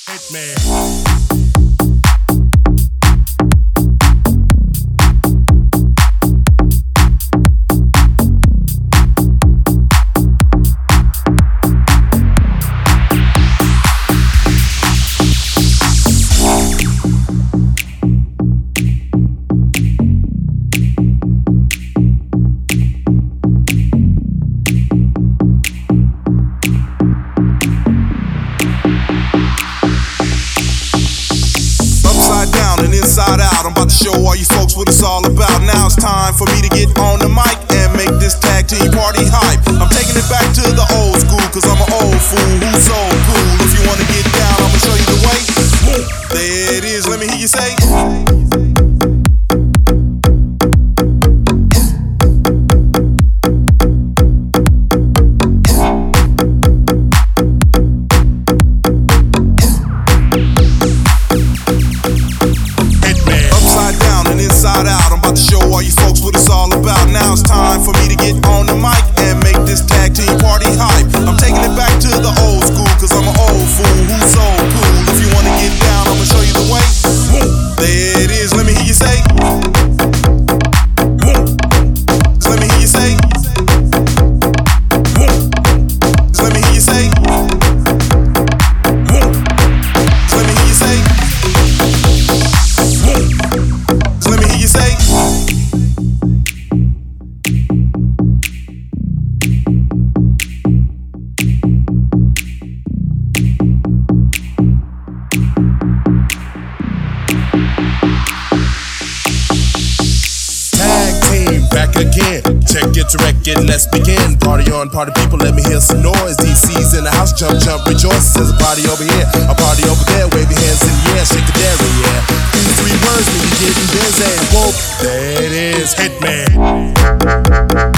Upside down and inside out, I'm about to show all you folks what it's all about. Now it's time for me to get on the mic and make this tag team party hype. I'm taking it back to the old school, cause I'm an old fool who's so cool. If you wanna get down, I'ma show you the way. There it is, let me hear you say. Inside out, I'm about to show all you folks what it's all about. Now it's time for me to get on the mic and make this tag team party hype. I'm taking it back to the old school, cause I'm an old fool who's so cool. If you wanna get down, I'ma show you the way. There it is, let me hear you say. Let me hear you say. Let me hear you say. Let me hear you say. Let me hear you say. Tag team back again. Check it to record, let's begin. Party on, party people, let me hear some noise. DC's in the house, jump, jump, rejoice. There's a party over here, a party over there. Wave your hands in the air, shake the dairy, yeah. These 3 words when you're getting busy. Whoa, there it is, Hitman.